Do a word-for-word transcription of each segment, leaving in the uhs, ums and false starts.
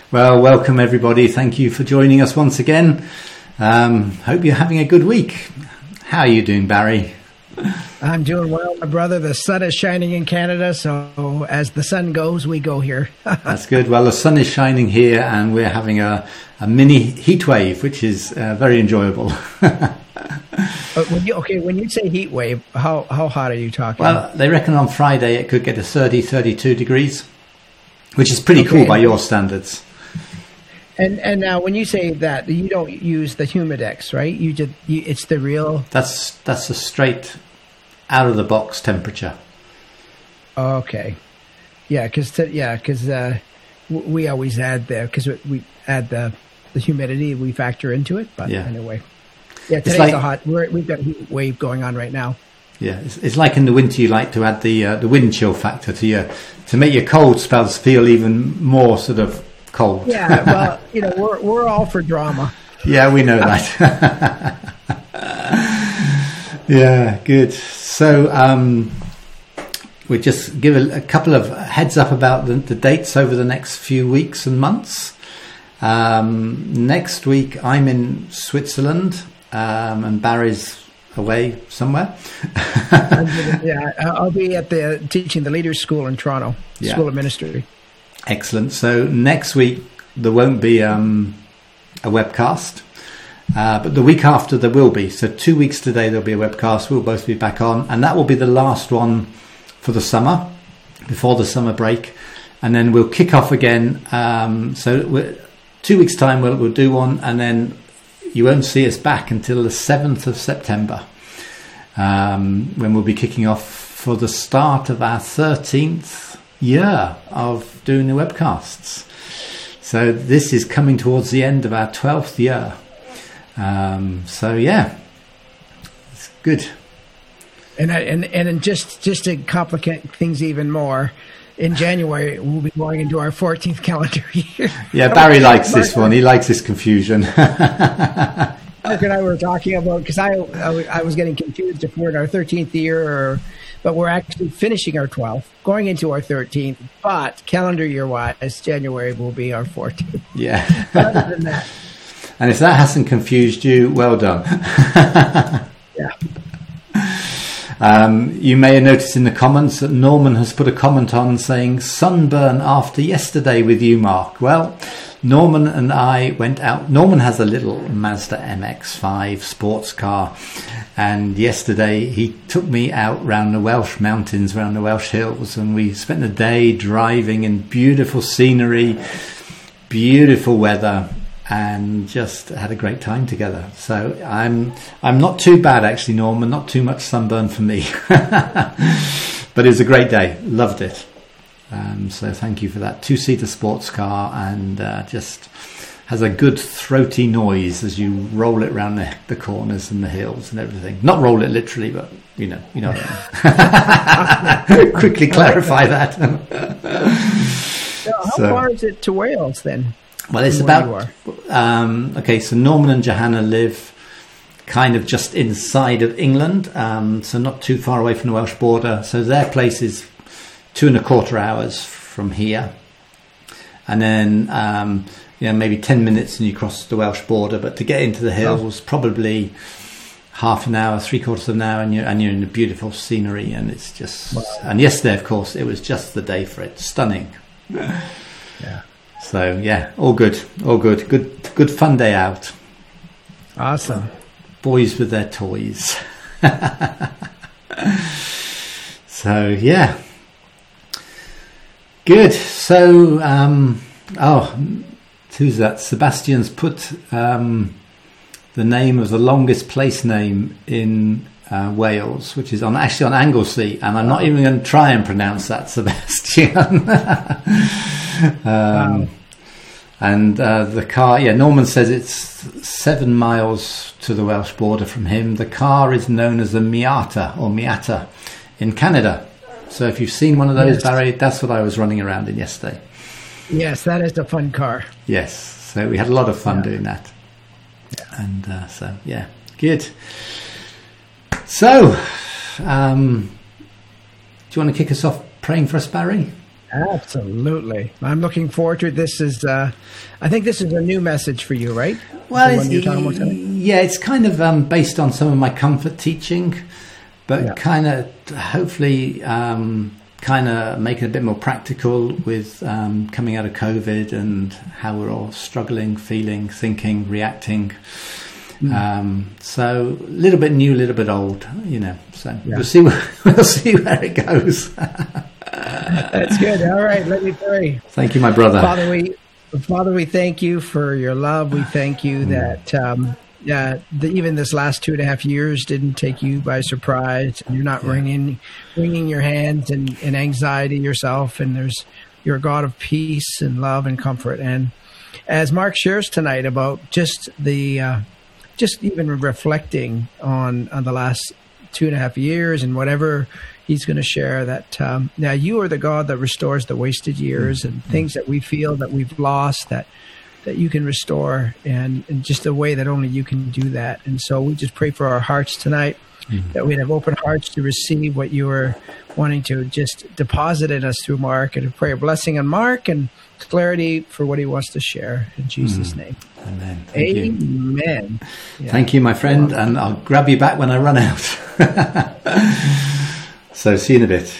Well, welcome everybody. Thank you for joining us once again. Um, hope you're having a good week. How are you doing, Barry? I'm doing well, my brother. The sun is shining in Canada, so as the sun goes, we go here. That's good. Well, the sun is shining here, and we're having a, a mini heat wave, which is uh, very enjoyable. But when you, okay, when you say heat wave, how, how hot are you talking? Well, they reckon on Friday it could get to thirty, thirty-two degrees, which is pretty okay. cool by your standards. And and now, when you say that, you don't use the Humidex, right? You did. You, it's the real. That's that's a straight out of the box temperature. Okay, yeah, because yeah, because uh, w- we always add the because we add the the humidity we factor into it. But yeah. anyway, yeah, today's like, a hot. We're, we've got a heat wave going on right now. Yeah, it's, it's like in the winter you like to add the uh, the wind chill factor to your to make your cold spells feel even more sort of cold. Yeah, well, you know, we're we're all for drama. Yeah, we know that. Yeah, good. So um, we just give a, a couple of heads up about the, the dates over the next few weeks and months. Um, next week I'm in Switzerland, um, and Barry's away somewhere. Yeah, I'll be at the teaching the Leaders School in Toronto, yeah. School of Ministry. Excellent. So next week there won't be um, a webcast, uh, but the week after there will be. So two weeks today there'll be a webcast. We'll both be back on, and that will be the last one for the summer, before the summer break, and then we'll kick off again. Um, so we're, two weeks time we'll, we'll do one, and then you won't see us back until the seventh of September, um, when we'll be kicking off for the start of our thirteenth year of doing the webcasts. So this is coming towards the end of our twelfth year. Um, so yeah, it's good. And I, and and just just to complicate things even more, in January we'll be going into our fourteenth calendar year. Yeah, Barry likes this one. He likes this confusion. Mark and I were talking about, because I, I I was getting confused if we're in our thirteenth year or. But we're actually finishing our twelfth, going into our thirteenth. But calendar year-wise, January will be our fourteenth. Yeah. Other than that. And if that hasn't confused you, well done. Yeah. Um, you may have noticed in the comments that Norman has put a comment on saying, sunburn after yesterday with you, Mark. Well, Norman and I went out. Norman has a little Mazda M X five sports car, and yesterday he took me out round the Welsh mountains, round the Welsh hills, and we spent the day driving in beautiful scenery, beautiful weather, and just had a great time together. So I'm I'm not too bad actually, Norman, not too much sunburn for me. But it was a great day, loved it. Um, so thank you for that. Two-seater sports car, and uh, just has a good throaty noise as you roll it around the, the corners and the hills and everything. Not roll it literally, but you know, you know. Quickly clarify that. So how So, far is it to Wales then? well, it's about um, okay. So Norman and Johanna live kind of just inside of England, um, so not too far away from the Welsh border. So their place is two and a quarter hours from here, and then um, you know, maybe ten minutes and you cross the Welsh border. But to get into the hills, probably half an hour, three quarters of an hour, and you're and you're in the beautiful scenery, and it's just. Wow. And yesterday, of course, it was just the day for it. Stunning. Yeah. So yeah, all good, all good, good, good fun day out. Awesome. Boys with their toys. So yeah. Good. So, um, oh, who's that? Sebastian's put um, the name of the longest place name in uh, Wales, which is on actually on Anglesey, and I'm not even going to try and pronounce that, Sebastian. um, wow. And uh, the car, yeah, Norman says it's seven miles to the Welsh border from him. The car is known as a Miata or Miata in Canada. So if you've seen one of those, yes. Barry, that's what I was running around in yesterday. Yes, that is a fun car. Yes, so we had a lot of fun yeah. doing that. Yeah. And uh, so, yeah, good. So, um, do you want to kick us off praying for us, Barry? Absolutely. I'm looking forward to it. This is, uh, I think this is a new message for you, right? Well, it's, yeah, it's kind of um, based on some of my comfort teaching, but yeah. kind of hopefully um, kind of make it a bit more practical with um, coming out of COVID and how we're all struggling, feeling, thinking, reacting. Mm. Um, so a little bit new, a little bit old, you know. So yeah. we'll see where, we'll see where it goes. That's good. All right, let me pray. Thank you, my brother. Father, we Father, we thank you for your love. We thank you mm. that um, yeah, the, even this last two and a half years didn't take you by surprise. You're not yeah. wringing, wringing your hands and, and anxiety yourself. And there's you're a God of peace and love and comfort. And as Mark shares tonight about just the uh, just even reflecting on on the last two and a half years and whatever he's going to share, that um, now you are the God that restores the wasted years mm-hmm. and things that we feel that we've lost, that that you can restore, and in just a way that only you can do that. And so we just pray for our hearts tonight, mm-hmm. that we'd have open hearts to receive what you are wanting to just deposit in us through Mark, and to pray a blessing on Mark and clarity for what he wants to share in Jesus' mm-hmm. name. Amen. Thank Amen. You. Yeah. Thank you, my friend, and I'll grab you back when I run out. So see you in a bit.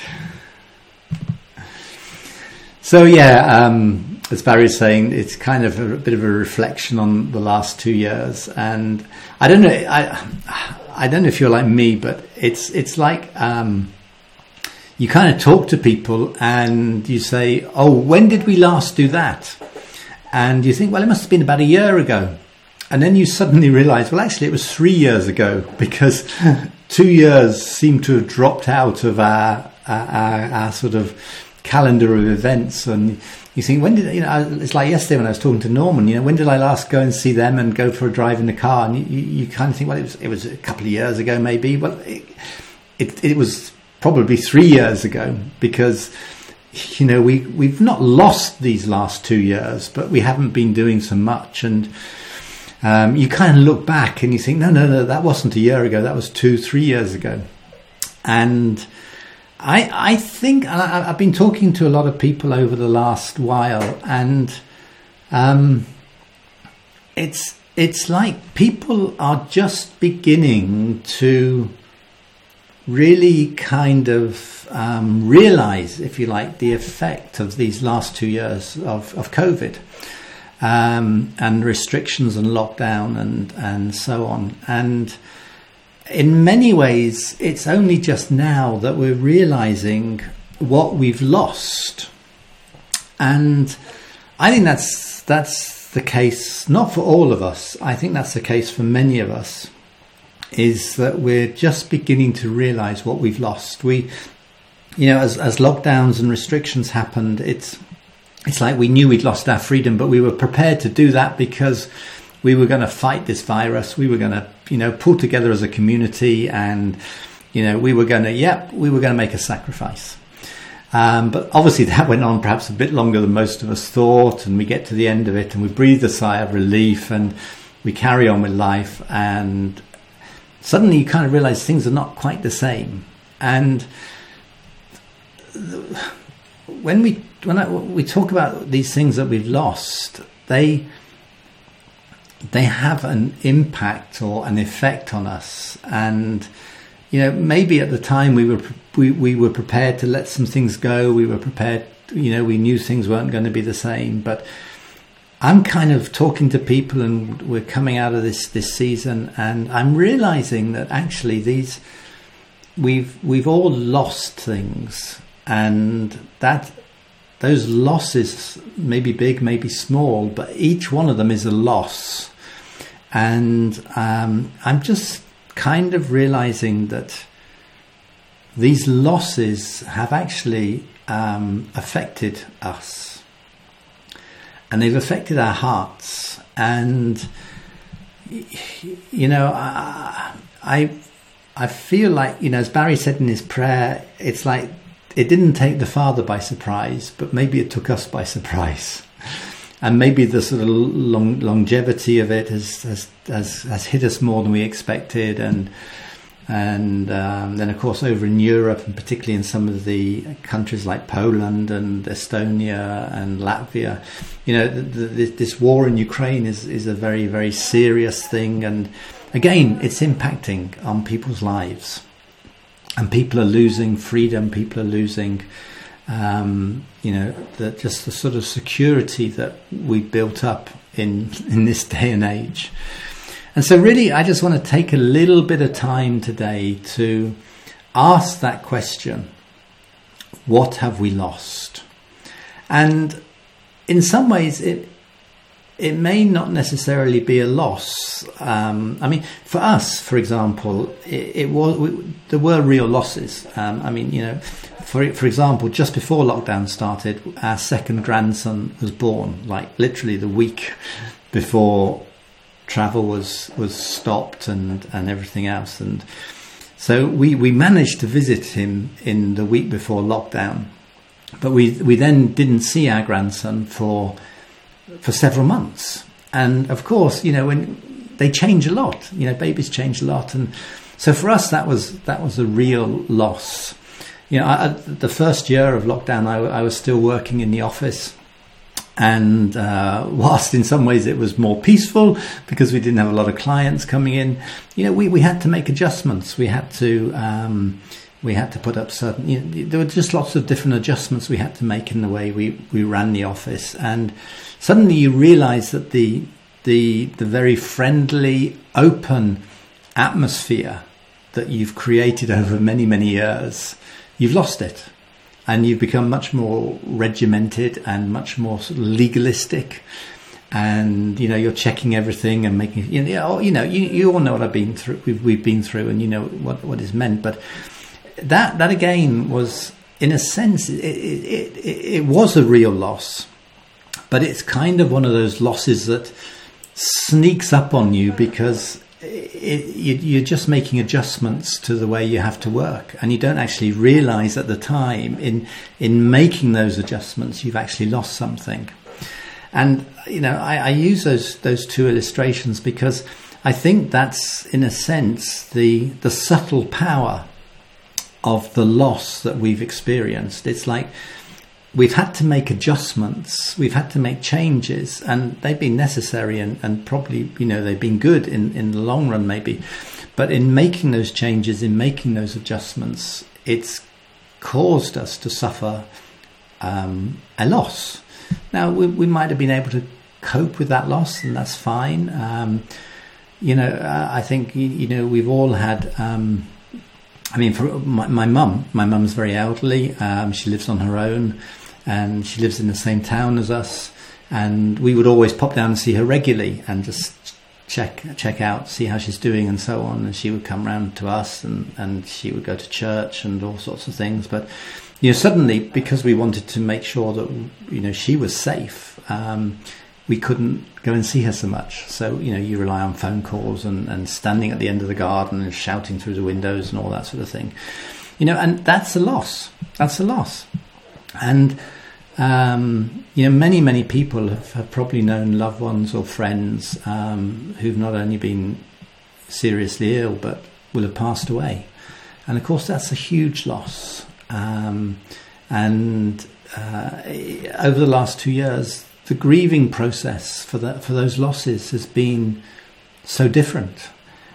So yeah, um, as Barry's saying, it's kind of a, a bit of a reflection on the last two years, and I don't know, I I don't know if you're like me, but it's it's like um, you kind of talk to people and you say, "Oh, when did we last do that?" And you think, well, it must have been about a year ago. And then you suddenly realize, well, actually, it was three years ago, because two years seem to have dropped out of our, our, our sort of calendar of events. And you think, when did, you know, it's like yesterday when I was talking to Norman, you know, when did I last go and see them and go for a drive in the car? And you, you, you kind of think, well, it was, it was a couple of years ago, maybe. Well, it, it, it was probably three years ago, because you know, we, we've not lost these last two years, but we haven't been doing so much. And um, you kind of look back and you think, no, no, no, that wasn't a year ago. That was two, three years ago. And I I think, and I, I've been talking to a lot of people over the last while, and um, it's it's like people are just beginning to really kind of um, realize, if you like, the effect of these last two years of, of COVID um, and restrictions and lockdown and, and so on. And in many ways, it's only just now that we're realizing what we've lost. And I think that's that's the case, not for all of us. I think that's the case for many of us, is that we're just beginning to realize what we've lost. We, you know, as, as lockdowns and restrictions happened, it's it's like we knew we'd lost our freedom, but we were prepared to do that because we were going to fight this virus. We were going to, you know, pull together as a community, and, you know, we were going to, yep, we were going to make a sacrifice. Um, but obviously that went on perhaps a bit longer than most of us thought, and we get to the end of it and we breathe a sigh of relief and we carry on with life, and suddenly you kind of realize things are not quite the same. And when we when I, we talk about these things that we've lost, they they have an impact or an effect on us. And you know, maybe at the time we were we, we were prepared to let some things go. We were prepared, you know, we knew things weren't going to be the same. But I'm kind of talking to people, and we're coming out of this, this season, and I'm realizing that actually these we've we've all lost things, and that those losses may be big, may be small, but each one of them is a loss. And um, I'm just kind of realizing that these losses have actually um, affected us. And they've affected our hearts. And, you know, I, I I feel like, you know, as Barry said in his prayer, it's like it didn't take the Father by surprise, but maybe it took us by surprise. And maybe the sort of long, longevity of it has, has, has, has hit us more than we expected. And And um, then, of course, over in Europe, and particularly in some of the countries like Poland and Estonia and Latvia, you know, the, the, this war in Ukraine is, is a very, very serious thing. And again, it's impacting on people's lives. And people are losing freedom. People are losing, um, you know, the, just the sort of security that we built up in in this day and age. And so really, I just want to take a little bit of time today to ask that question: what have we lost? And in some ways, it it may not necessarily be a loss. Um, I mean, for us, for example, it, it was we, there were real losses. Um, I mean, you know, for for example, just before lockdown started, our second grandson was born, like literally the week before travel was was stopped and, and everything else. And so we, we managed to visit him in the week before lockdown, but we we then didn't see our grandson for for several months. And of course, you know, when they change a lot, you know, babies change a lot. And so for us, that was that was a real loss. You know, I, the first year of lockdown, I, I was still working in the office. And uh, whilst in some ways it was more peaceful because we didn't have a lot of clients coming in, you know, we, we had to make adjustments. We had to um, we had to put up certain. You know, there were just lots of different adjustments we had to make in the way we, we ran the office. And suddenly you realise that the the the very friendly, open atmosphere that you've created over many many years, you've lost it. And you've become much more regimented and much more sort of legalistic, and you know you're checking everything and making you know you know you, you all know what I've been through. We've, we've been through, and you know what what is meant. But that that again was, in a sense, it, it, it, it was a real loss, but it's kind of one of those losses that sneaks up on you because It, you, you're just making adjustments to the way you have to work, and you don't actually realize at the time in in making those adjustments you've actually lost something. And you know I, I use those those two illustrations because I think that's in a sense the the subtle power of the loss that we've experienced. It's like we've had to make adjustments, we've had to make changes, and they've been necessary and, and probably, you know, they've been good in, in the long run maybe. But in making those changes, in making those adjustments, it's caused us to suffer um, a loss. Now, we, we might have been able to cope with that loss, and that's fine. Um, you know, uh, I think, you, you know, we've all had... Um, I mean, for my, my mum, my mum's very elderly. Um, she lives on her own, and she lives in the same town as us. And we would always pop down and see her regularly and just check check out, see how she's doing and so on. And she would come round to us, and, and she would go to church and all sorts of things. But, you know, suddenly, because we wanted to make sure that, you know, she was safe, um, we couldn't go and see her so much. So, you know, you rely on phone calls and, and standing at the end of the garden and shouting through the windows and all that sort of thing. You know, and that's a loss. That's a loss. And, um, you know, many, many people have, have probably known loved ones or friends um, who've not only been seriously ill, but will have passed away. And, of course, that's a huge loss. Um, and uh, over the last two years, the grieving process for that for those losses has been so different.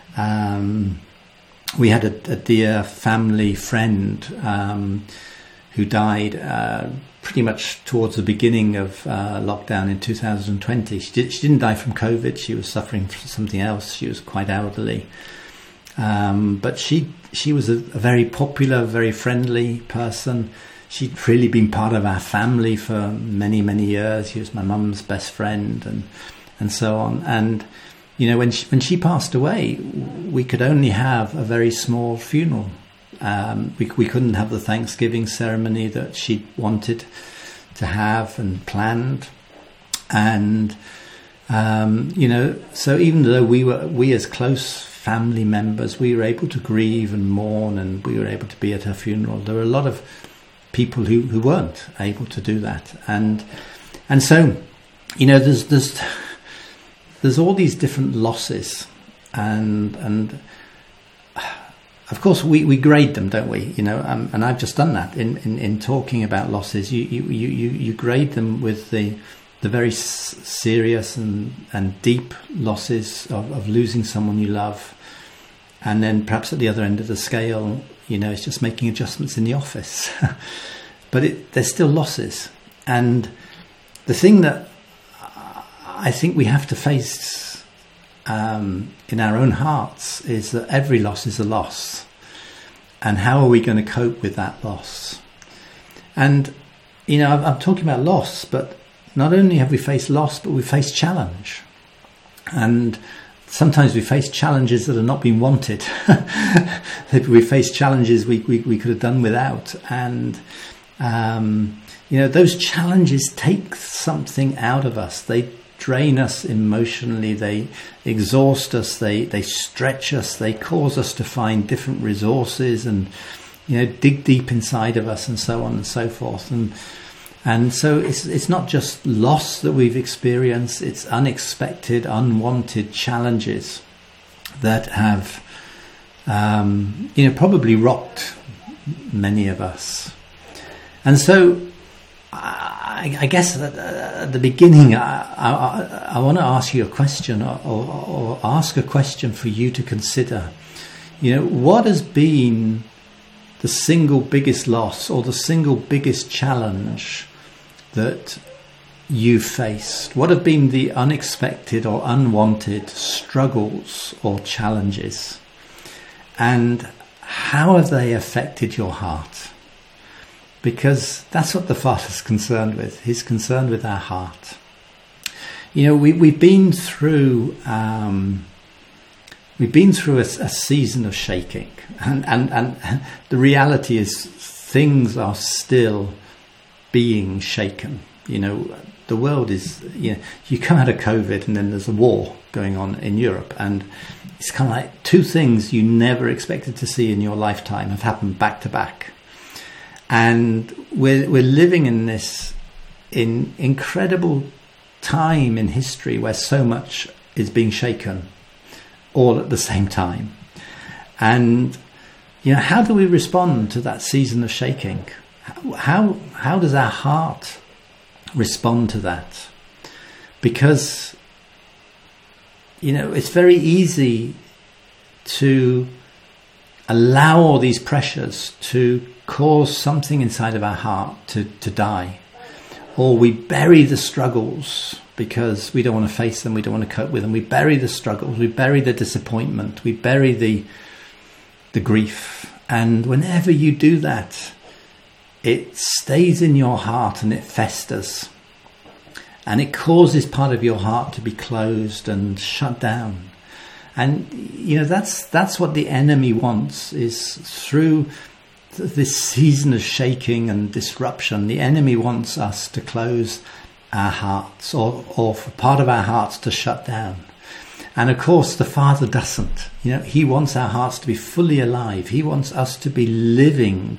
Um, we had a, a dear family friend um, who died uh, pretty much towards the beginning of uh, lockdown in two thousand twenty. She, did, she didn't die from COVID. She was suffering from something else. She was quite elderly. Um, but she she was a, a very popular, very friendly person. She'd really been part of our family for many, many years. She was my mum's best friend, and and so on. And you know, when she, when she passed away, we could only have a very small funeral. Um, we we couldn't have the Thanksgiving ceremony that she wanted to have and planned. And um, you know, so even though we were we as close family members, we were able to grieve and mourn, and we were able to be at her funeral. There were a lot of people who, who weren't able to do that, and and so you know there's there's there's all these different losses, and and of course, we, we grade them, don't we? You know, um, and I've just done that in, in, in talking about losses. You you, you, you grade them with the the very s- serious and, and deep losses of, of losing someone you love, and then perhaps at the other end of the scale, you know, it's just making adjustments in the office. But it, there's still losses, and the thing that I think we have to face um, in our own hearts is that every loss is a loss. And how are we going to cope with that loss? And, you know, I'm, I'm talking about loss, but not only have we faced loss, but we face challenge. And sometimes we face challenges that are not being wanted. We face challenges we, we, we could have done without. And, um, you know, those challenges take something out of us. They drain us emotionally, they exhaust us, they, they stretch us, they cause us to find different resources and, you know, dig deep inside of us and so on and so forth. And and so it's it's not just loss that we've experienced, it's unexpected, unwanted challenges that have, um, you know, probably rocked many of us. And so I, I guess at, at the beginning, I, I, I want to ask you a question, or, or, or ask a question for you to consider. You know, what has been the single biggest loss or the single biggest challenge that you've faced? What have been the unexpected or unwanted struggles or challenges? And how have they affected your heart? Because that's what the Father's concerned with. He's concerned with our heart. You know, we, we've been through um, we've been through a, a season of shaking, and, and and the reality is things are still being shaken. You know, the world is. You know, you come out of COVID, and then there's a war going on in Europe, and it's kind of like two things you never expected to see in your lifetime have happened back to back. And we're we're living in this in incredible time in history where so much is being shaken all at the same time. And, you know, how do we respond to that season of shaking? How how does our heart respond to that? Because, you know, it's very easy to allow all these pressures to cause something inside of our heart to, to die. Or we bury the struggles because we don't want to face them, we don't want to cope with them. We bury the struggles, we bury the disappointment, we bury the the grief. And whenever you do that, it stays in your heart and it festers. And it causes part of your heart to be closed and shut down. And, you know, that's that's what the enemy wants, is through this season of shaking and disruption, the enemy wants us to close our hearts, or, or for part of our hearts to shut down. And of course, the Father doesn't. You know, he wants our hearts to be fully alive. He wants us to be living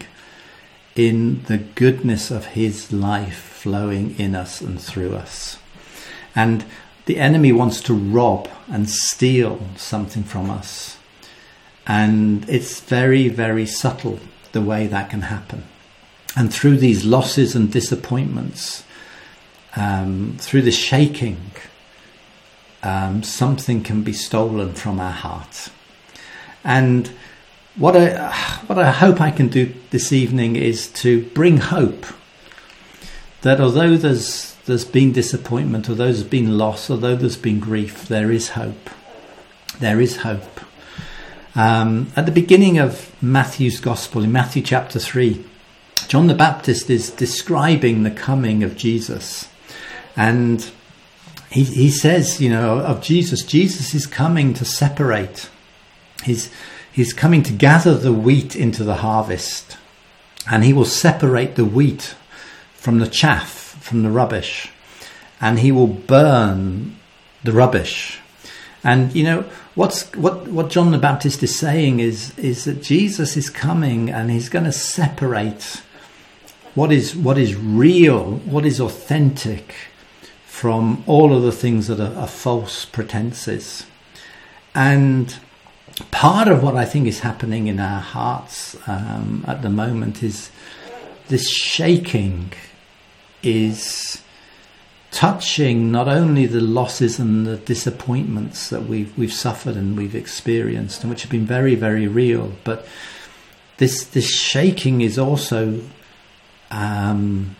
in the goodness of his life flowing in us and through us. And the enemy wants to rob and steal something from us. And it's very, very subtle the way that can happen. And through these losses and disappointments, um, through the shaking, um, something can be stolen from our heart. And what I, what I hope I can do this evening is to bring hope. That although there's there's been disappointment, although there's been loss, although there's been grief, there is hope. There is hope. Um, at the beginning of Matthew's Gospel, in Matthew chapter three, John the Baptist is describing the coming of Jesus. And he, he says, you know, of Jesus, Jesus is coming to separate. He's, he's coming to gather the wheat into the harvest. And he will separate the wheat from the chaff, from the rubbish. And he will burn the rubbish. And, you know, what's what, what John the Baptist is saying is, is that Jesus is coming and he's going to separate what is what is real, what is authentic, from all of the things that are, are false pretenses. And part of what I think is happening in our hearts um, at the moment is this shaking is touching not only the losses and the disappointments that we've we've suffered and we've experienced, and which have been very, very real, but this this shaking is also um,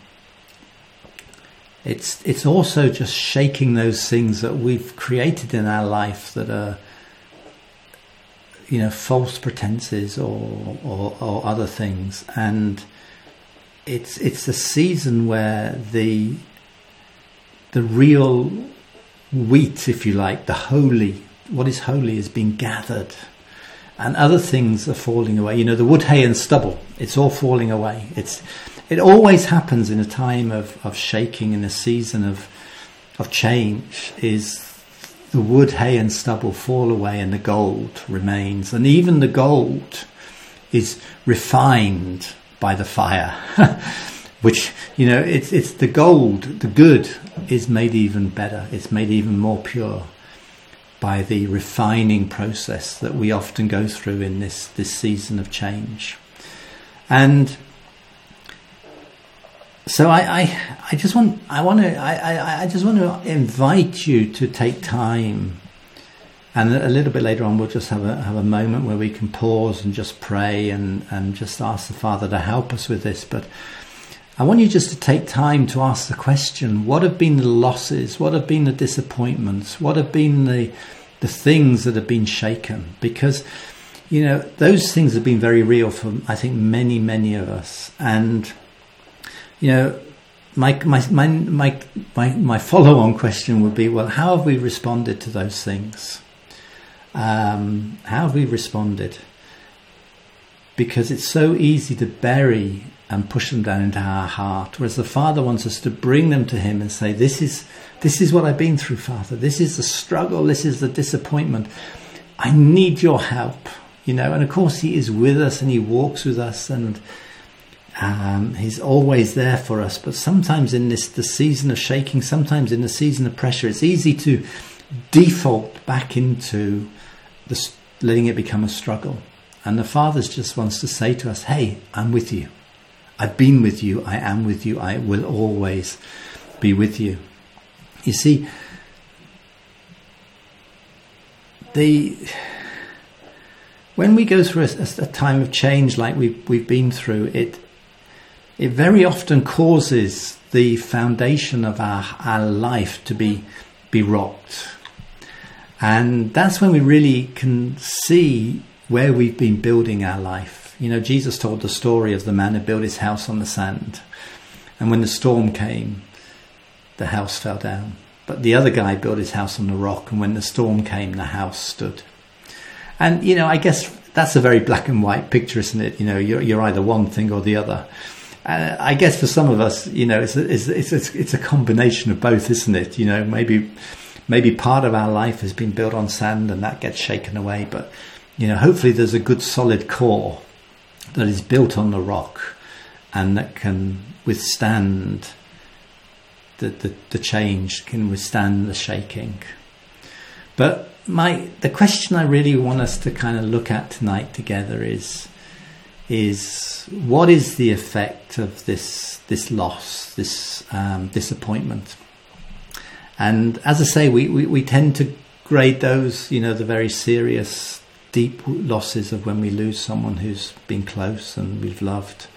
it's it's also just shaking those things that we've created in our life that are, you know, false pretenses or or, or other things. And it's it's a season where the the real wheat, if you like, the holy, what is holy is being gathered, and other things are falling away. You know, the wood, hay and stubble, it's all falling away. It's it always happens in a time of, of shaking, in a season of of change, is the wood, hay and stubble fall away and the gold remains. And even the gold is refined by the fire. Which, you know, it's it's the gold, the good, is made even better. It's made even more pure by the refining process that we often go through in this, this season of change. And so I, I, I just want I want to I, I, I just want to invite you to take time, and a little bit later on we'll just have a have a moment where we can pause and just pray and, and just ask the Father to help us with this. But I want you just to take time to ask the question, what have been the losses? What have been the disappointments? What have been the the things that have been shaken? Because, you know, those things have been very real for, I think, many, many of us. And, you know, my my my my my, my follow-on question would be, well, how have we responded to those things? Um, how have we responded? Because it's so easy to bury and push them down into our heart, whereas the Father wants us to bring them to Him and say, this is this is what I've been through, Father. This is the struggle. This is the disappointment. I need your help, you know. And of course He is with us and He walks with us, and um, He's always there for us. But sometimes in this the season of shaking, sometimes in the season of pressure, it's easy to default back into the, letting it become a struggle. And the Father just wants to say to us, hey, I'm with you. I've been with you, I am with you, I will always be with you. You see, the when we go through a, a time of change like we've, we've been through, it it very often causes the foundation of our, our life to be, be rocked. And that's when we really can see where we've been building our life. You know, Jesus told the story of the man who built his house on the sand. And when the storm came, the house fell down. But the other guy built his house on the rock. And when the storm came, the house stood. And, you know, I guess that's a very black and white picture, isn't it? You know, you're, you're either one thing or the other. Uh, I guess for some of us, you know, it's a, it's, it's, it's a combination of both, isn't it? You know, maybe maybe part of our life has been built on sand and that gets shaken away. But, you know, hopefully there's a good solid core that is built on the rock and that can withstand the, the, the change, can withstand the shaking. But my the question I really want us to kind of look at tonight together is is what is the effect of this this loss, this um, disappointment? And as I say, we, we, we tend to grade those, you know, the very serious, deep losses of when we lose someone who's been close and we've loved,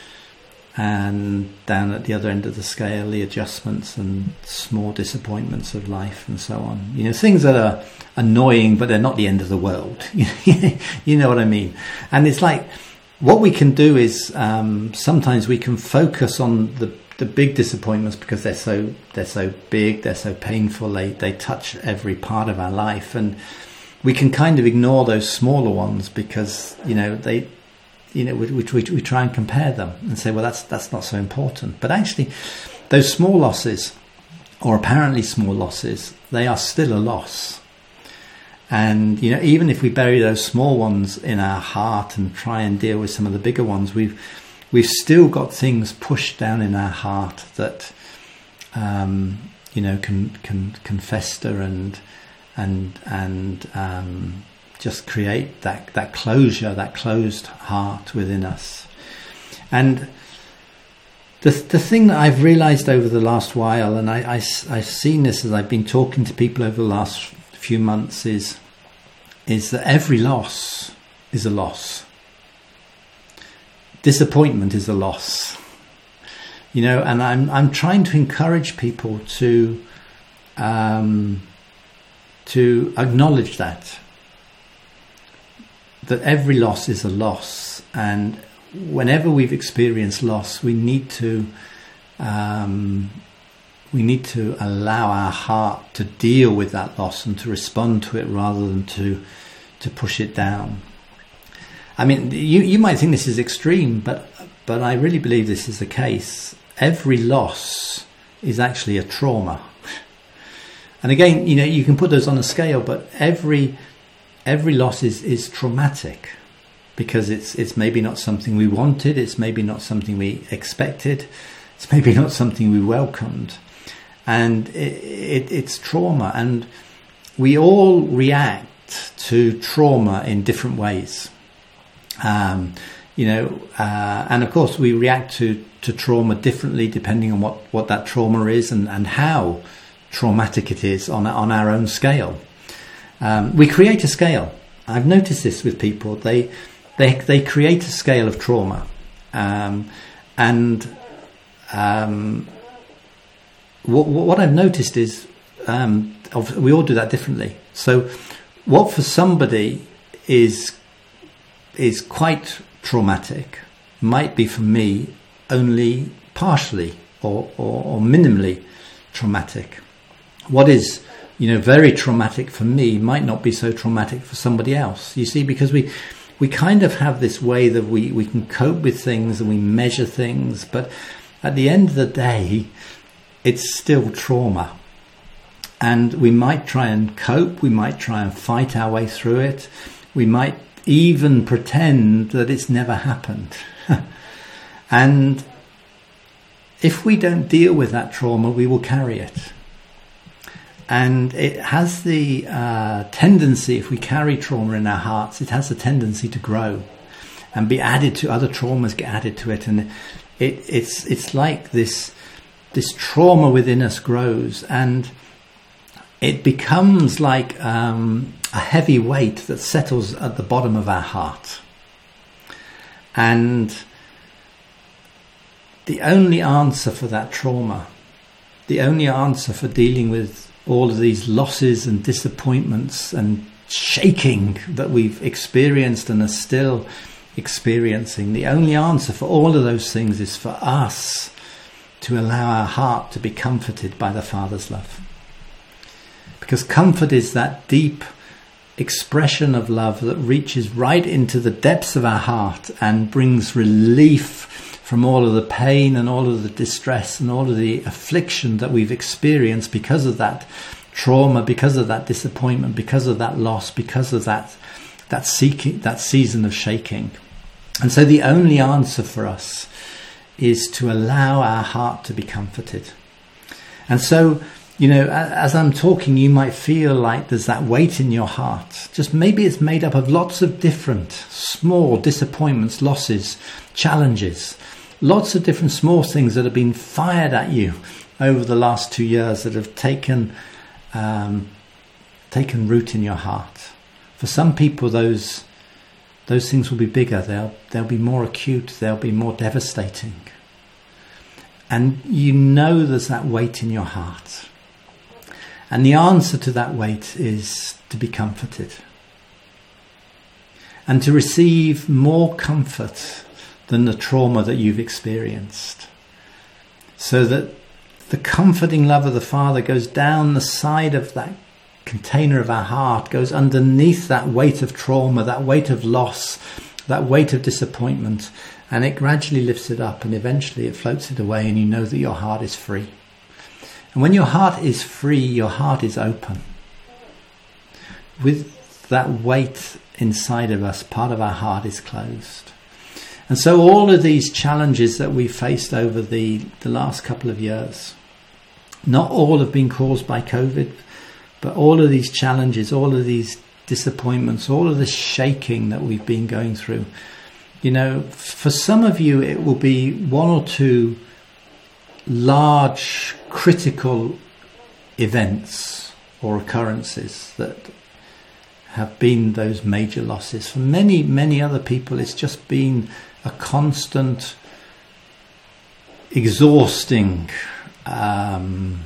and down at the other end of the scale, the adjustments and small disappointments of life and so on. You know, things that are annoying, but they're not the end of the world. You know what I mean? And it's like, what we can do is um, sometimes we can focus on the the big disappointments because they're so they're so big, they're so painful, they they touch every part of our life, and we can kind of ignore those smaller ones because, you know, they, you know, we, we, we try and compare them and say, well, that's that's not so important. But actually, those small losses, or apparently small losses, they are still a loss. And, you know, even if we bury those small ones in our heart and try and deal with some of the bigger ones, we've we've still got things pushed down in our heart that, um, you know, can can can fester and and and um, just create that, that closure, that closed heart within us. And the the thing that I've realized over the last while, and I, I, I've seen this as I've been talking to people over the last few months, is, is that every loss is a loss. Disappointment is a loss. You know, and I'm I'm trying to encourage people to um, to acknowledge that that every loss is a loss, and whenever we've experienced loss, we need to um, we need to allow our heart to deal with that loss and to respond to it rather than to to push it down. I mean, you you might think this is extreme, but but I really believe this is the case. Every loss is actually a trauma. And again, you know, you can put those on a scale, but every every loss is, is traumatic because it's it's maybe not something we wanted, it's maybe not something we expected, it's maybe not something we welcomed. And it, it, it's trauma, and we all react to trauma in different ways. Um, you know, uh, and of course we react to, to trauma differently depending on what, what that trauma is and, and how traumatic it is on on our own scale. Um, we create a scale. I've noticed this with people. They they they create a scale of trauma, um, and um, what what I've noticed is um, we all do that differently. So, what for somebody is is quite traumatic might be for me only partially or, or, or minimally traumatic. What is, you know, very traumatic for me might not be so traumatic for somebody else. You see, because we we kind of have this way that we, we can cope with things and we measure things, but at the end of the day, it's still trauma. And we might try and cope, we might try and fight our way through it, we might even pretend that it's never happened. And if we don't deal with that trauma, we will carry it. And it has the uh, tendency, if we carry trauma in our hearts, it has a tendency to grow and be added to other traumas, get added to it. And it, it's it's like this this trauma within us grows, and it becomes like um, a heavy weight that settles at the bottom of our heart. And the only answer for that trauma, the only answer for dealing with all of these losses and disappointments and shaking that we've experienced and are still experiencing, the only answer for all of those things is for us to allow our heart to be comforted by the Father's love. Because comfort is that deep expression of love that reaches right into the depths of our heart and brings relief from all of the pain and all of the distress and all of the affliction that we've experienced because of that trauma, because of that disappointment, because of that loss, because of that that seeking, that season of shaking. And so the only answer for us is to allow our heart to be comforted. And so, you know, as I'm talking, you might feel like there's that weight in your heart. Just maybe it's made up of lots of different small disappointments, losses, challenges, lots of different small things that have been fired at you over the last two years that have taken um, taken root in your heart. For some people, those those things will be bigger. They'll they'll be more acute. They'll be more devastating. And you know there's that weight in your heart. And the answer to that weight is to be comforted. And to receive more comfort than the trauma that you've experienced. So that the comforting love of the Father goes down the side of that container of our heart, goes underneath that weight of trauma, that weight of loss, that weight of disappointment, and it gradually lifts it up, and eventually it floats it away, and you know that your heart is free. And when your heart is free, your heart is open. With that weight inside of us, part of our heart is closed. And so all of these challenges that we've faced over the, the last couple of years, not all have been caused by COVID, but all of these challenges, all of these disappointments, all of this shaking that we've been going through. You know, for some of you, it will be one or two large critical events or occurrences that have been those major losses. For many, many other people, it's just been a constant, exhausting, um,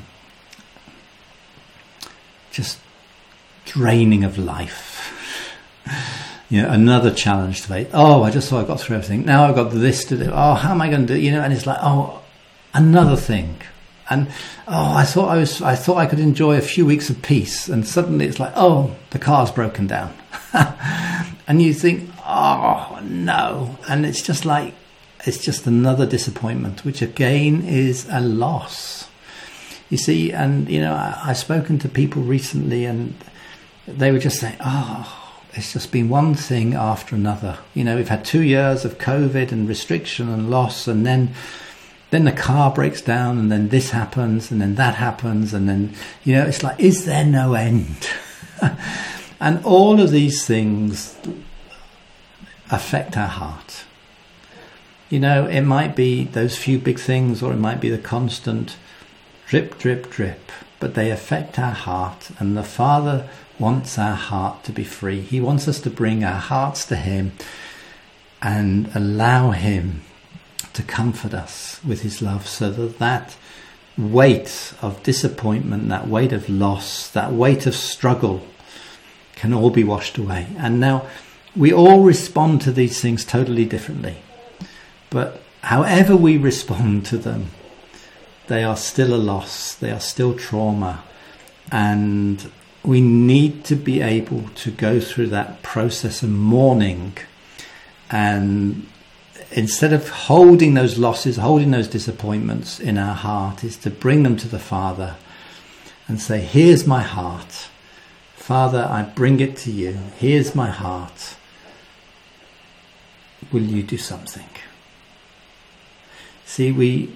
just draining of life. You know, another challenge to face. Oh, I just thought I got through everything. Now I've got this to do. Oh, how am I going to do? You know, and it's like, oh, another thing. And oh, I thought I was. I thought I could enjoy a few weeks of peace, and suddenly it's like, oh, the car's broken down, and you think, oh no, and it's just like, it's just another disappointment, which again is a loss. You see, and you know, I, I've spoken to people recently, and they were just saying, oh, it's just been one thing after another. You know, we've had two years of COVID and restriction and loss, and then. Then the car breaks down, and then this happens, and then that happens, and then, you know, it's like, is there no end? And all of these things affect our heart. You know, it might be those few big things, or it might be the constant drip, drip, drip, but they affect our heart, and the Father wants our heart to be free. He wants us to bring our hearts to Him and allow Him to comfort us with His love, so that that weight of disappointment, that weight of loss, that weight of struggle can all be washed away. And now we all respond to these things totally differently, but however we respond to them, they are still a loss, they are still trauma, and we need to be able to go through that process of mourning, and instead of holding those losses, holding those disappointments in our heart, is to bring them to the Father and say, here's my heart. Father, I bring it to you. Here's my heart. Will you do something? See, we,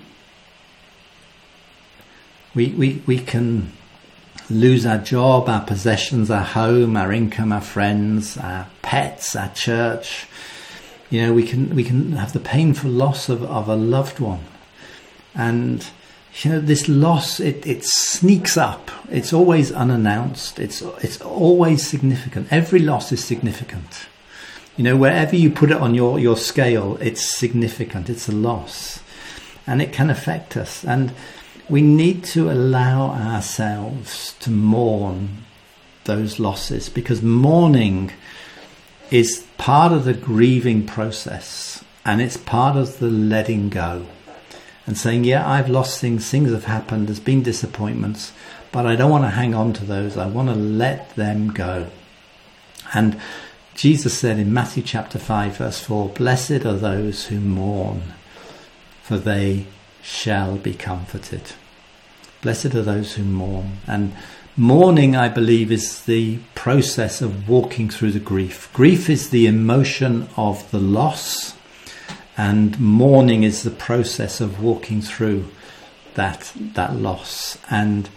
we, we, we can lose our job, our possessions, our home, our income, our friends, our pets, our church. You know, we can we can have the painful loss of, of a loved one. And, you know, this loss, it, it sneaks up. It's always unannounced. It's it's always significant. Every loss is significant. You know, wherever you put it on your, your scale, it's significant. It's a loss. And it can affect us. And we need to allow ourselves to mourn those losses, because mourning is part of the grieving process, and it's part of the letting go and saying, yeah, I've lost things, things have happened, there's been disappointments, but I don't want to hang on to those. I want to let them go. And Jesus said in Matthew chapter five verse four, blessed are those who mourn, for they shall be comforted. Blessed are those who mourn. And mourning, I believe, is the process of walking through the grief. Grief is the emotion of the loss, and mourning is the process of walking through that that loss. And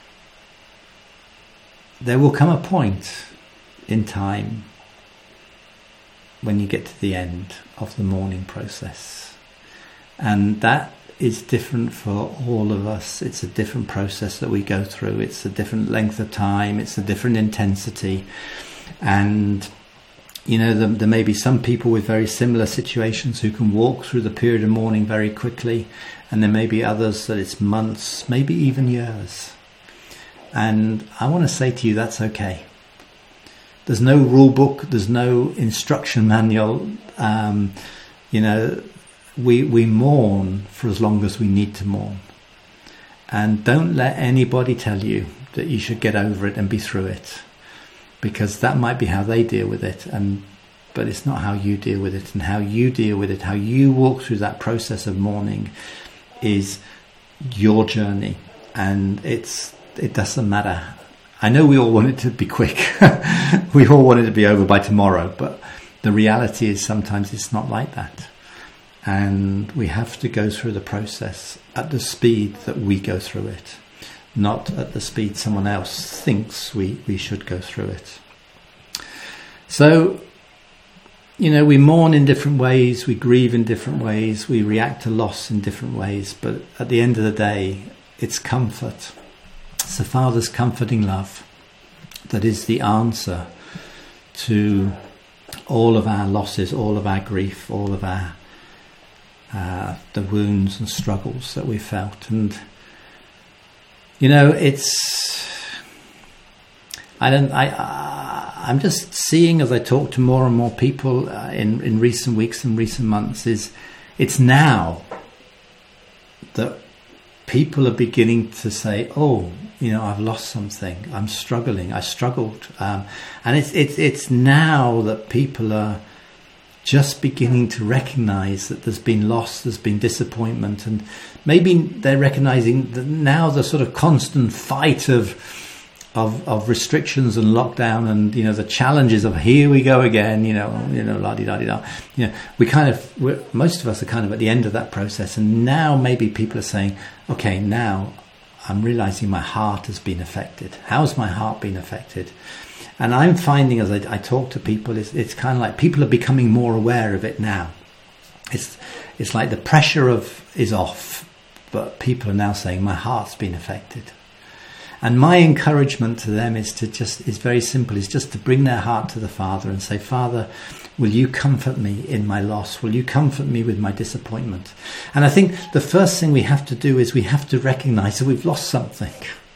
there will come a point in time when you get to the end of the mourning process, and that is different for all of us. It's a different process that we go through. It's a different length of time. It's a different intensity. And, you know, there, there may be some people with very similar situations who can walk through the period of mourning very quickly. And there may be others that it's months, maybe even years. And I want to say to you, that's okay. There's no rule book. There's no instruction manual. Um, you know, We we mourn for as long as we need to mourn. And don't let anybody tell you that you should get over it and be through it, because that might be how they deal with it, and but it's not how you deal with it. And how you deal with it, how you walk through that process of mourning, is your journey. And it's it doesn't matter. I know we all want it to be quick. We all want it to be over by tomorrow, but the reality is sometimes it's not like that. And we have to go through the process at the speed that we go through it, not at the speed someone else thinks we, we should go through it. So, you know, we mourn in different ways, we grieve in different ways, we react to loss in different ways, but at the end of the day, it's comfort. It's the Father's comforting love that is the answer to all of our losses, all of our grief, all of our uh, the wounds and struggles that we felt. And you know, it's I don't I, I I'm just seeing as I talk to more and more people uh, in in recent weeks and recent months, is it's now that people are beginning to say, oh, you know, I've lost something. I'm struggling. I struggled. Um, and it's, it's, it's now that people are just beginning to recognize that there's been loss, there's been disappointment. And maybe they're recognizing that now the sort of constant fight of, of, of restrictions and lockdown and, you know, the challenges of here we go again, you know, you know, la-di-da-di-da. You know, we kind of, we're, most of us are kind of at the end of that process. And now maybe people are saying, okay, now I'm realizing my heart has been affected. How's my heart been affected? And I'm finding as I, I talk to people, it's, it's kind of like people are becoming more aware of it now. It's, it's like the pressure of is off, but people are now saying my heart's been affected. And my encouragement to them is to just, is very simple, is just to bring their heart to the Father and say, Father, will you comfort me in my loss? Will you comfort me with my disappointment? And I think the first thing we have to do is we have to recognize that we've lost something.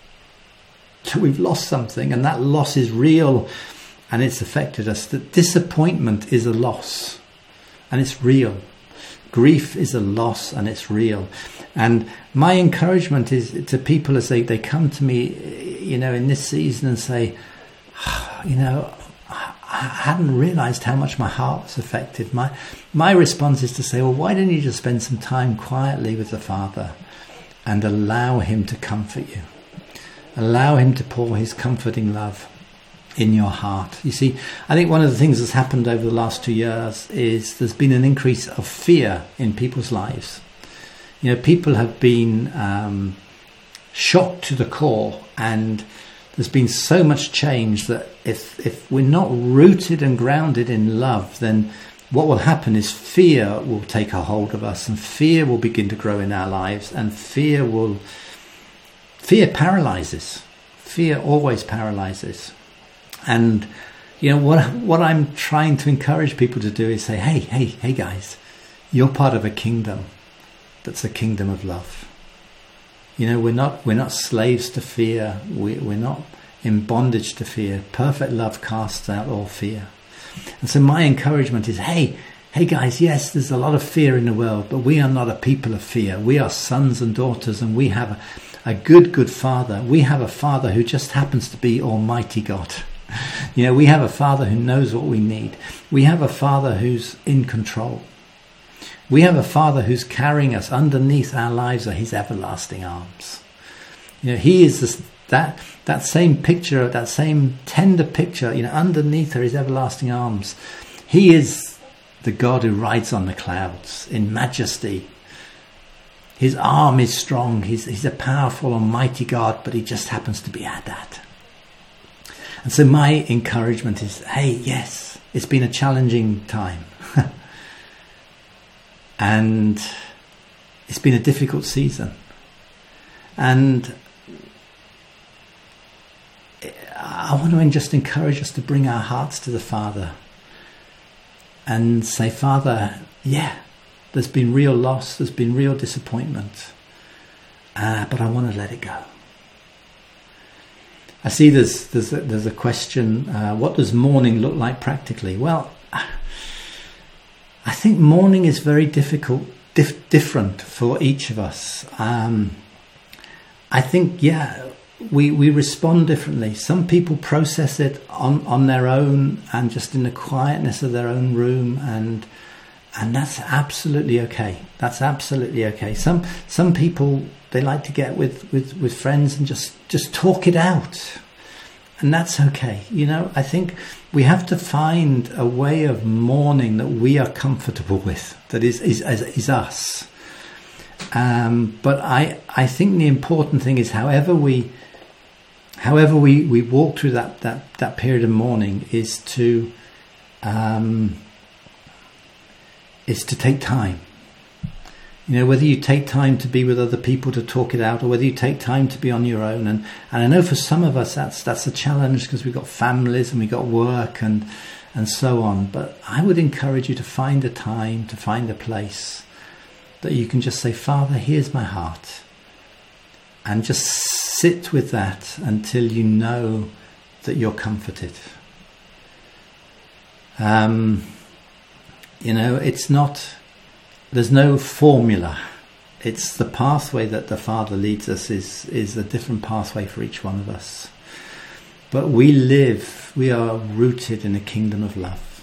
That we've lost something, and that loss is real and it's affected us. That disappointment is a loss and it's real. Grief is a loss and it's real. And my encouragement is to people as they, they come to me, you know, in this season and say, you know, I hadn't realized how much my heart was affected. My my response is to say, well, why don't you just spend some time quietly with the Father and allow him to comfort you? Allow him to pour his comforting love in your heart. You see, I think one of the things that's happened over the last two years is there's been an increase of fear in people's lives. You know, people have been um, shocked to the core, and there's been so much change that if if we're not rooted and grounded in love, then what will happen is fear will take a hold of us, and fear will begin to grow in our lives, and fear will fear paralyzes. Fear always paralyzes. And you know what what I'm trying to encourage people to do is say, hey, hey, hey guys, you're part of a kingdom that's a kingdom of love. You know, we're not we're not slaves to fear. We, we're not in bondage to fear. Perfect love casts out all fear. And so my encouragement is, hey, hey guys, yes, there's a lot of fear in the world, but we are not a people of fear. We are sons and daughters, and we have a, a good, good Father. We have a Father who just happens to be Almighty God. You know, we have a Father who knows what we need. We have a Father who's in control. We have a Father who's carrying us. Underneath our lives are his everlasting arms. You know, he is this, that that same picture, that same tender picture, you know, underneath are his everlasting arms. He is the God who rides on the clouds in majesty. His arm is strong. He's, he's a powerful, almighty God, but he just happens to be our dad. And so my encouragement is, hey, yes, it's been a challenging time. And it's been a difficult season. And I want to just encourage us to bring our hearts to the Father and say, Father, yeah, there's been real loss, there's been real disappointment, uh, but I want to let it go. I see there's, there's, a, there's a question, uh, what does mourning look like practically? Well, I think mourning is very difficult, dif- different for each of us. Um, I think, yeah, we we respond differently. Some people process it on, on their own and just in the quietness of their own room, and and that's absolutely okay. That's absolutely okay. Some some people, they like to get with, with, with friends and just, just talk it out. And that's okay. You know, I think we have to find a way of mourning that we are comfortable with, that is is, is, is us. Um, but I, I think the important thing is however we however we, we walk through that, that, that period of mourning is to um, is to take time. You know, whether you take time to be with other people to talk it out, or whether you take time to be on your own. And, and I know for some of us that's that's a challenge, because we've got families and we've got work and and so on. But I would encourage you to find a time, to find a place that you can just say, Father, here's my heart. And just sit with that until you know that you're comforted. Um, you know, it's not... There's no formula. It's the pathway that the Father leads us is, is a different pathway for each one of us. But we live, we are rooted in a kingdom of love.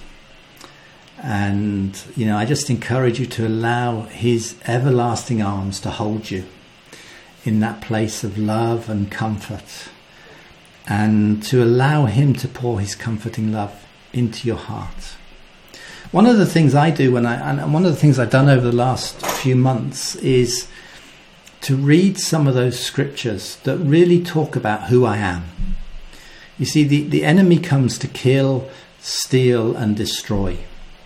And, you know, I just encourage you to allow his everlasting arms to hold you in that place of love and comfort. And to allow him to pour his comforting love into your heart. One of the things I do when I, and one of the things I've done over the last few months is to read some of those scriptures that really talk about who I am. You see, the, the enemy comes to kill, steal and destroy.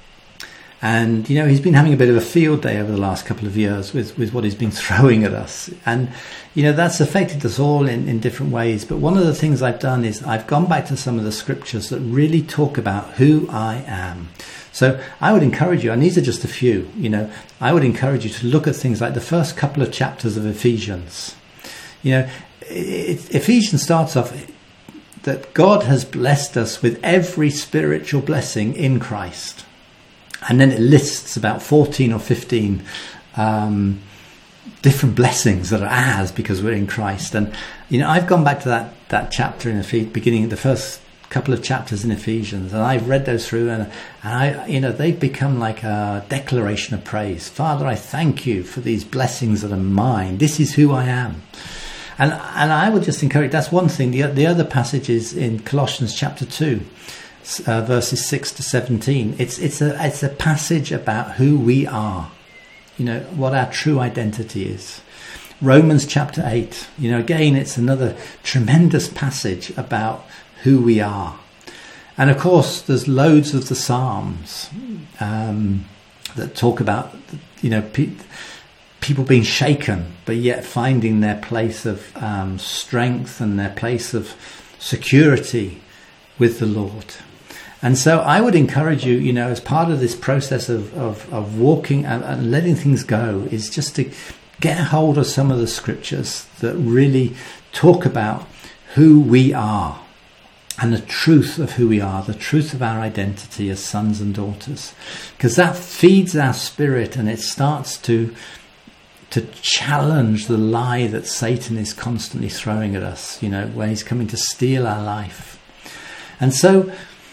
And, you know, he's been having a bit of a field day over the last couple of years with, with what he's been throwing at us. And, you know, that's affected us all in, in different ways. But one of the things I've done is I've gone back to some of the scriptures that really talk about who I am. So I would encourage you, and these are just a few, you know, I would encourage you to look at things like the first couple of chapters of Ephesians. You know, it, Ephesians starts off that God has blessed us with every spiritual blessing in Christ. And then it lists about fourteen or fifteen um, different blessings that are ours because we're in Christ. And, you know, I've gone back to that, that chapter in the beginning, the first couple of chapters in Ephesians, and I've read those through, and, and I, you know, they've become like a declaration of praise. Father, I thank you for these blessings that are mine. This is who I am. And and I would just encourage, that's one thing. The, the other passage is in Colossians chapter two, uh, verses six to seventeen. It's it's a it's a passage about who we are, you know, what our true identity is. Romans chapter eight, you know, again, it's another tremendous passage about who we are. And of course, there's loads of the Psalms um, that talk about, you know, pe- people being shaken, but yet finding their place of um, strength and their place of security with the Lord. And so I would encourage you, you know, as part of this process of, of, of walking and, and letting things go, is just to get hold of some of the scriptures that really talk about who we are. And the truth of who we are, the truth of our identity as sons and daughters. Because that feeds our spirit, and it starts to, to challenge the lie that Satan is constantly throwing at us, you know, when he's coming to steal our life. And so,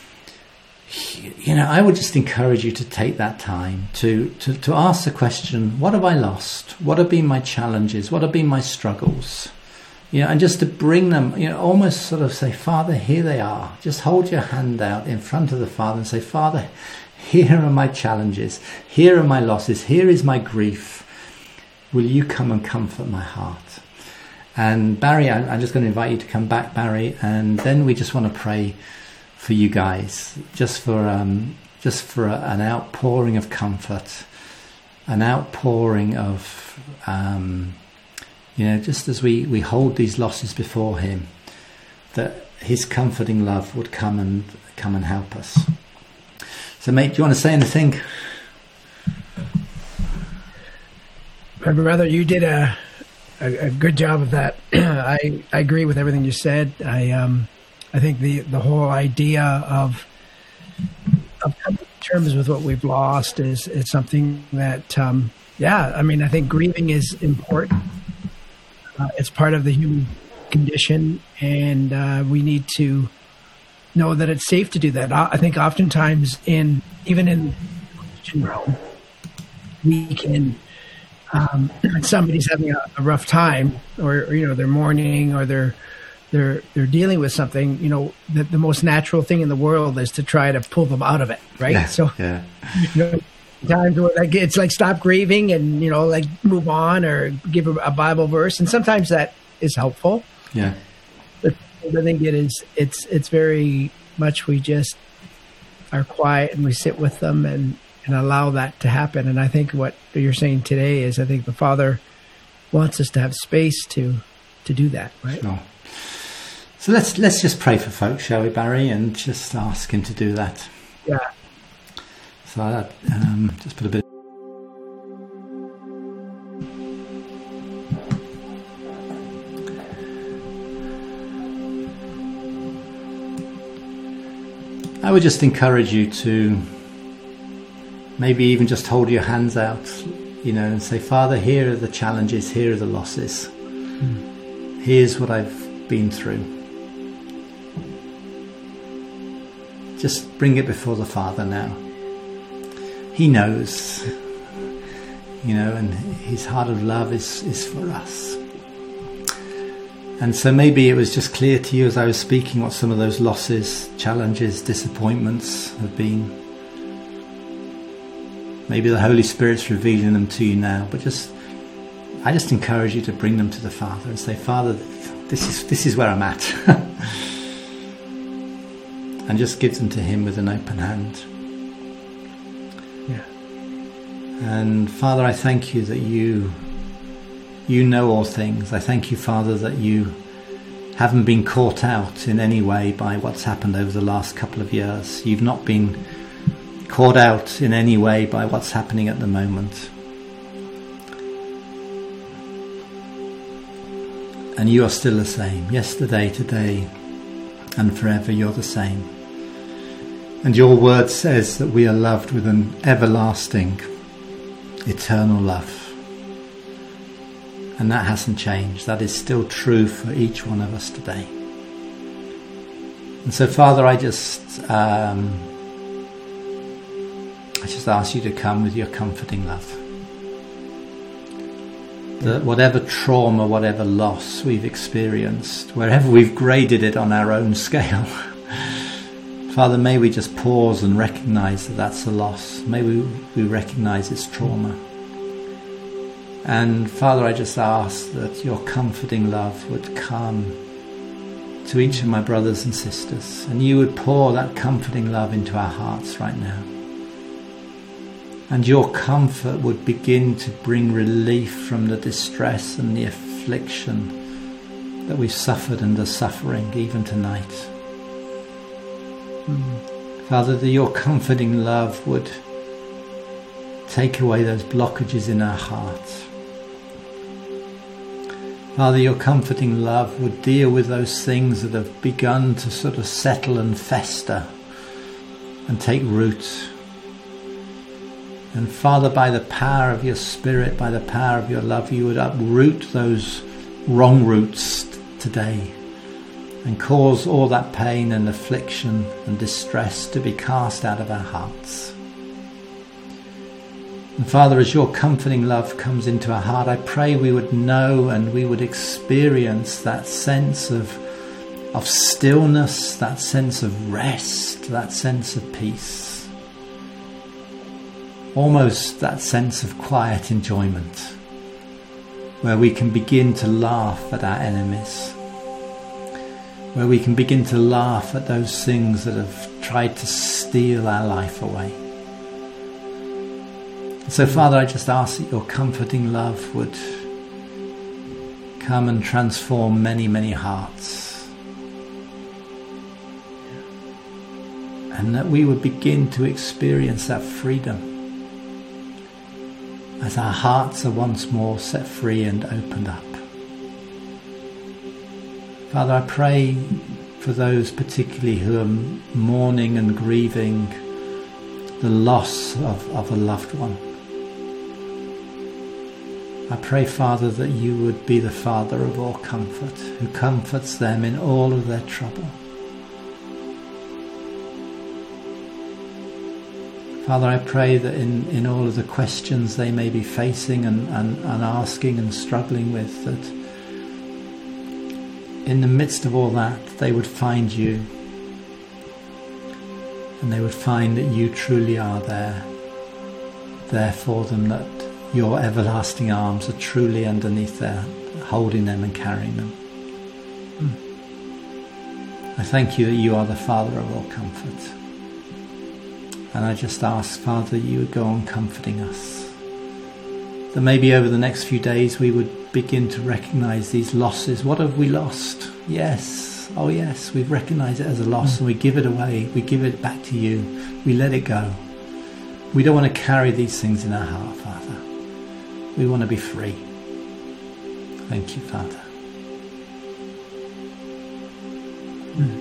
you know, I would just encourage you to take that time to, to, to ask the question, what have I lost? What have been my challenges? What have been my struggles? You know, and just to bring them, you know, almost sort of say, Father, here they are. Just hold your hand out in front of the Father and say, Father, here are my challenges. Here are my losses. Here is my grief. Will you come and comfort my heart? And Barry, I, I'm just going to invite you to come back, Barry. And then we just want to pray for you guys, just for um, just for a, an outpouring of comfort, an outpouring of... Um, You know, just as we, we hold these losses before him, that his comforting love would come and come and help us. So, mate, do you want to say anything? My brother, you did a a, a good job of that. I, I agree with everything you said. I um I think the, the whole idea of of coming to terms with what we've lost is is something that um yeah I mean I think grieving is important. Uh, it's part of the human condition, and uh, we need to know that it's safe to do that. I think oftentimes, in even in the Christian realm, we can, um, when somebody's having a, a rough time, or, or you know they're mourning, or they're they're they're dealing with something. You know, the, the most natural thing in the world is to try to pull them out of it, right? Yeah, so, yeah. You know, times where like it's like stop grieving and you know like move on or give a, a Bible verse, and sometimes that is helpful. Yeah. But I think it is it's it's very much we just are quiet and we sit with them and, and allow that to happen. And I think what you're saying today is, I think the Father wants us to have space to to do that, right? Sure. So let's let's just pray for folks, shall we, Barry, and just ask him to do that. Yeah. So that, um, just put a bit. I would just encourage you to maybe even just hold your hands out, you know, and say, Father, here are the challenges, here are the losses. Mm. Here's what I've been through. Just bring it before the Father now. He knows, you know, and his heart of love is, is for us. And so maybe it was just clear to you as I was speaking what some of those losses, challenges, disappointments have been. Maybe the Holy Spirit's revealing them to you now, but just, I just encourage you to bring them to the Father and say, Father, this is this is where I'm at. And just give them to him with an open hand. Yeah. And Father, I thank you that you you know all things. I thank you, Father, that you haven't been caught out in any way by what's happened over the last couple of years. You've not been caught out in any way by what's happening at the moment. And you are still the same. Yesterday, today, and forever you're the same. And your word says that we are loved with an everlasting, eternal love. And that hasn't changed. That is still true for each one of us today. And so, Father, I just um, I just ask you to come with your comforting love. That whatever trauma, whatever loss we've experienced, wherever we've graded it on our own scale, Father, may we just pause and recognise that that's a loss. May we, we recognise it's trauma. And Father, I just ask that your comforting love would come to each of my brothers and sisters, and you would pour that comforting love into our hearts right now. And your comfort would begin to bring relief from the distress and the affliction that we've suffered and are suffering even tonight. Mm. Father, that your comforting love would take away those blockages in our hearts. Father, your comforting love would deal with those things that have begun to sort of settle and fester and take root. And Father, by the power of your Spirit, by the power of your love, you would uproot those wrong roots t- today and cause all that pain and affliction and distress to be cast out of our hearts. And Father, as your comforting love comes into our heart, I pray we would know and we would experience that sense of, of stillness, that sense of rest, that sense of peace. Almost that sense of quiet enjoyment, where we can begin to laugh at our enemies, where we can begin to laugh at those things that have tried to steal our life away. So, Father, I just ask that your comforting love would come and transform many, many hearts. And that we would begin to experience that freedom as our hearts are once more set free and opened up. Father, I pray for those particularly who are mourning and grieving the loss of, of a loved one. I pray, Father, that you would be the Father of all comfort, who comforts them in all of their trouble. Father, I pray that in, in all of the questions they may be facing and, and, and asking and struggling with, that in the midst of all that, they would find you, and they would find that you truly are there, there for them, that your everlasting arms are truly underneath there, holding them and carrying them. Mm. I thank you that you are the Father of all comfort. And I just ask, Father, you would go on comforting us. That maybe over the next few days we would begin to recognize these losses. What have we lost? Yes. Oh yes, we've recognized it as a loss mm. and we give it away. We give it back to you. We let it go. We don't want to carry these things in our heart, Father. We want to be free. Thank you, Father. Mm.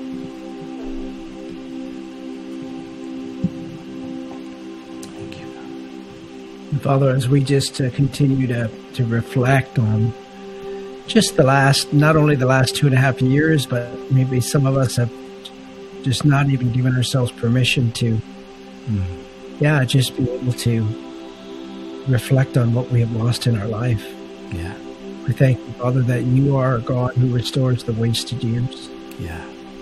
Father, as we just uh, continue to, to reflect on just the last, not only the last two and a half years, but maybe some of us have just not even given ourselves permission to, mm. yeah, just be able to reflect on what we have lost in our life. Yeah. We thank you, Father, that you are a God who restores the wasted years. Yeah.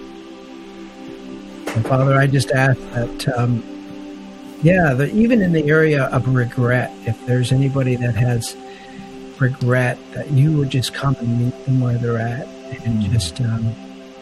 And Father, I just ask that, um, yeah, the, even in the area of regret, if there's anybody that has regret, that you would just come and meet them where they're at and just, um,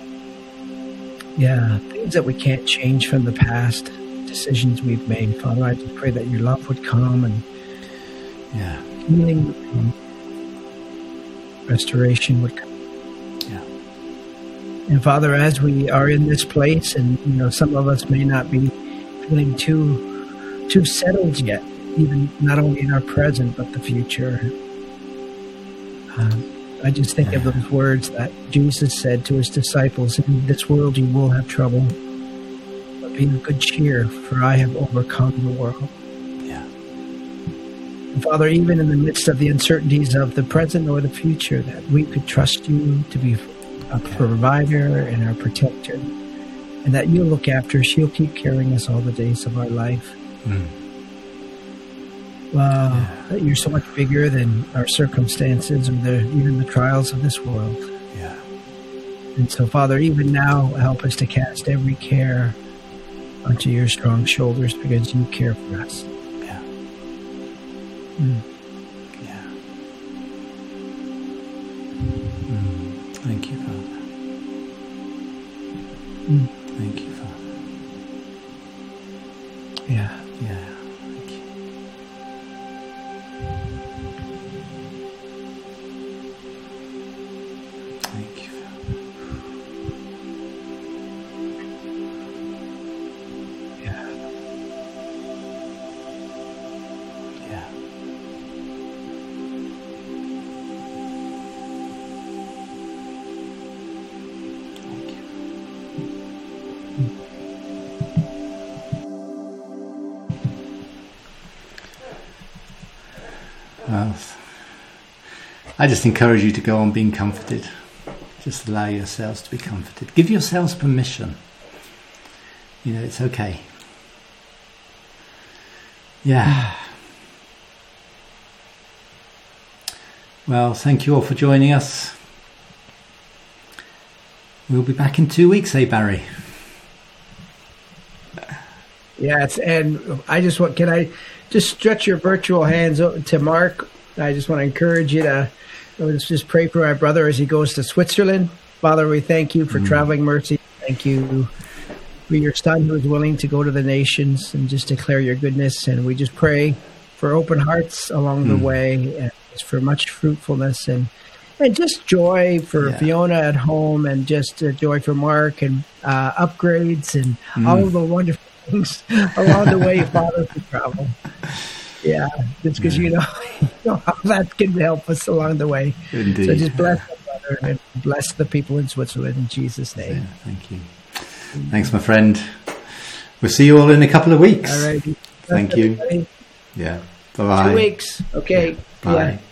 yeah, things that we can't change from the past, decisions we've made. Father, I just pray that your love would come and yeah, healing would come, restoration would come. Yeah. And Father, as we are in this place, and you know, some of us may not be feeling too too settled yet, even not only in our present but the future. Um, I just think yeah. of those words that Jesus said to his disciples: "In this world you will have trouble, but be of good cheer, for I have overcome the world." Yeah. And Father, even in the midst of the uncertainties of the present or the future, that we could trust you to be a provider and our protector, and that you'll look after us. You'll keep carrying us all the days of our life. Mm. Wow, yeah. That you're so much bigger than our circumstances or the, even the trials of this world. Yeah. And so, Father, even now, help us to cast every care onto your strong shoulders, because you care for us. Yeah. Mm. Yeah. Mm. Thank you, Father. Mm. Thank you, Father. Yeah. Yeah. Thank you. Thank you, Father. Yeah. Yeah. Thank you. Well, I just encourage you to go on being comforted. Just allow yourselves to be comforted. Give yourselves permission. You know, it's okay. Yeah. Well, thank you all for joining us. We'll be back in two weeks, eh, Barry? Yes, and I just want, can I just stretch your virtual hands to Mark? I just want to encourage you to let's just pray for our brother as he goes to Switzerland. Father, we thank you for mm. traveling mercy. Thank you for your son who is willing to go to the nations and just declare your goodness. And we just pray for open hearts along mm. the way, and just for much fruitfulness and and just joy for yeah. Fiona at home, and just uh, joy for Mark, and uh, upgrades and mm. all the wonderful things along the way, Father, for travel. Yeah, just because yeah. you know, you know how that can help us along the way. Indeed. So just bless the brother and bless the people in Switzerland in Jesus' name. Yeah, thank you. Thanks, my friend. We'll see you all in a couple of weeks. All right. Thank you. Everybody. Yeah. Bye-bye. Two weeks. Okay. Yeah. Bye. Yeah.